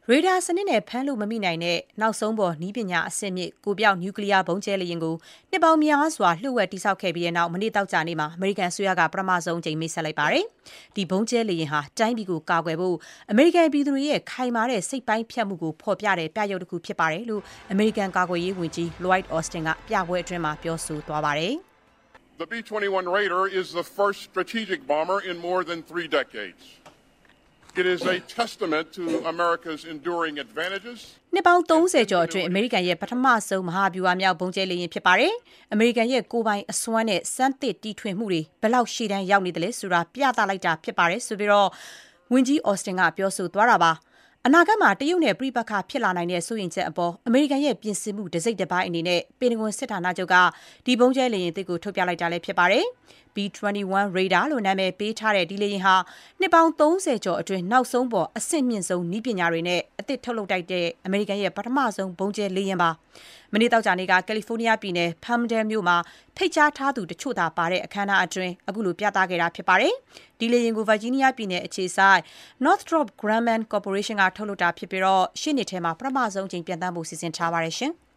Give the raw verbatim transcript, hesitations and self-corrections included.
ရေဒါစနစ်နဲ့ဖမ်းလို့မမိနိုင်တဲ့နောက်ဆုံးပေါ်နည်းပညာအဆင့်မြင့်ကိုပြောက်နျူကလ িয়ার ဘုံကျဲလေယာဉ်ကိုနှစ်ပေါင်းများစွာလှုပ်ဝက်တိစောက်ခဲ့ပြီးတဲ့နောက်မနေ့တောက်ကြနေ့မှာအမေရိကန်အစိုးရကပထမဆုံးအကြိမ်မိတ်ဆက်လိုက်ပါတယ်။ဒီဘုံကျဲလေယာဉ်ဟာတိုင်းပြည်ကိုကာကွယ်ဖို့အမေရိကန်ပြည်သူတွေရဲ့ခိုင်မာတဲ့စိတ်ပိုင်းဖြတ်မှုကိုဖော်ပြတဲ့ပြရုပ်တစ်ခုဖြစ်ပါတယ်လို့အမေရိကန်ကာကွယ်ရေးဝန်ကြီး Lloyd Austin ကပြပွဲအတွင်းမှာပြောဆိုသွားပါတယ်။ The B twenty-one Raider is the first strategic bomber in more than three decades.It is a testament to America's enduring advantages. နှစ်ပေါင်းသုံးဆယ်ကျော်အတွင်းအမေရိကန်ရဲ့ပထမဆုံးမဟာဗျူဟာမြောက်ဘုံကျဲလေယာဉ်ဖြစ်ပါတယ်။အမေရိကန်ရဲ့ကိုယ်ပိုင်အစွမ်းနဲ့စမ်းသစ်တီထွင်မှုတွေဘယ်လောက်ရှေ့တန်းရောက်နေသလဲဆိုတာပြသလိုက်တာဖြစ်ပါတယ်ဆိုပြီးတော့ဝန်ကြီး Austin ကပြောဆိုသွားတာပါ။အနာဂတ်မှာတရုတ်နဲ့ပြိပက္ခဖြစ်လာနိုင်တဲ့စိုးရိမ်ချက်အပေါ်အမေရိကန်ရဲ့ပြင်ဆင်မှုတစိမ့်တစ်ပိုင်းအနေနဲ့ပင်တဂွန်စစ်ဌာနချုပ်ကဒီဘုံကျဲလေယာဉ်အသစ်ကိုထုတ်ပြလိုက်တာလည်းဖြစ်ပါတယ်။ B twenty-one Raider လို့နာမည်ပေးထားတဲ့ဒီလေယာဉ်ဟာနှစ်ပေါင်းသုံးဆယ်ကျော်အတွင်းနောက်ဆုံးပေါ်အဆင့်မြင့်ဆုံးနည်းပညာတွေနဲ့အသစ်ထုတ်လုပ်တိုက်တဲ့အမေရိကန်ရဲ့ပထမဆုံးဘုံကျဲလေယာဉ်ပါ။မနေ့တောက်ကြနေ့ကကယ်လီဖိုးနီးယားပြည်နယ် Palmdale မြို့မှာဖိတ်ကြားထားသူတချို့သာပါတဲ့အခမ်းအနားအတွင်းအခုလိုပြသခဲ့တာဖြစ်ပါတယ်။ဒီလေယာဉ်ကို Virginia ပြည်နယ်အခြေစိုက် Northrop Grumman Corporation ကထုတ်လုပ်တာဖြစ်ပြီးတော့ရှေ့နှစ်ထဲမှာပထမဆုံးအကြိမ်ပြန်တမ်းဖို့စီစဉ်ထားပါတယ်ရှင်။